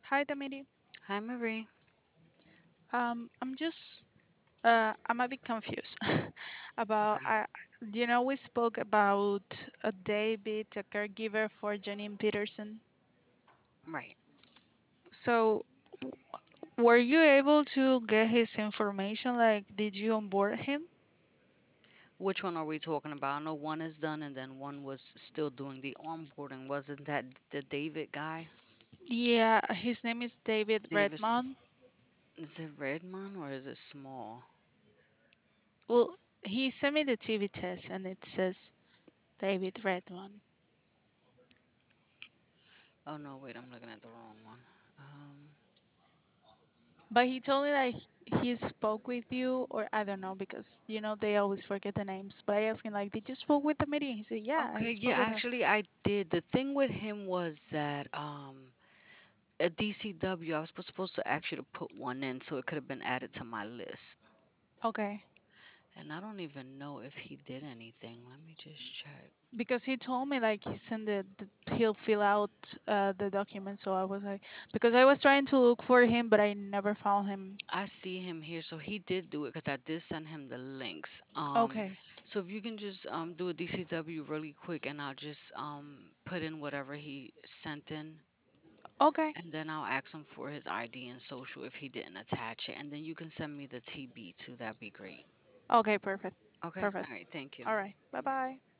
Hi, Damiri. Hi, Marie. I'm just, I'm a bit confused about, Okay. we spoke about David, a caregiver for Janine Peterson. Right. So, were you able to get his information? Like, did you onboard him? Which one are we talking about? I know one is done and then one was still doing the onboarding. Wasn't that the David guy? Yeah, his name is David Davis. Redmond. Is it Redmond or is it small? Well, he sent me the TV test and it says David Redmond. Oh, no, wait, I'm looking at the wrong one. Um, But he told me that he spoke with you, or I don't know, because they always forget the names. But I asked him like, "Did you spoke with the meeting?" He said, "Yeah, I okay, yeah, spoke with her." actually, I did. The thing with him was that at DCW, I was supposed to actually put one in so it could have been added to my list. Okay, And I don't even know if he did anything. Let me just check. because he told me like he sent he'll fill out the document. So I was like, because I was trying to look for him, but I never found him. I see him here, so he did do it because I did send him the links. Okay, So if you can just do a DCW really quick, and I'll just put in whatever he sent in, okay, and then I'll ask him for his ID and social if he didn't attach it, and then you can send me the TB too. That'd be great. okay, perfect, Okay. perfect. All right. Thank you. All right, bye bye.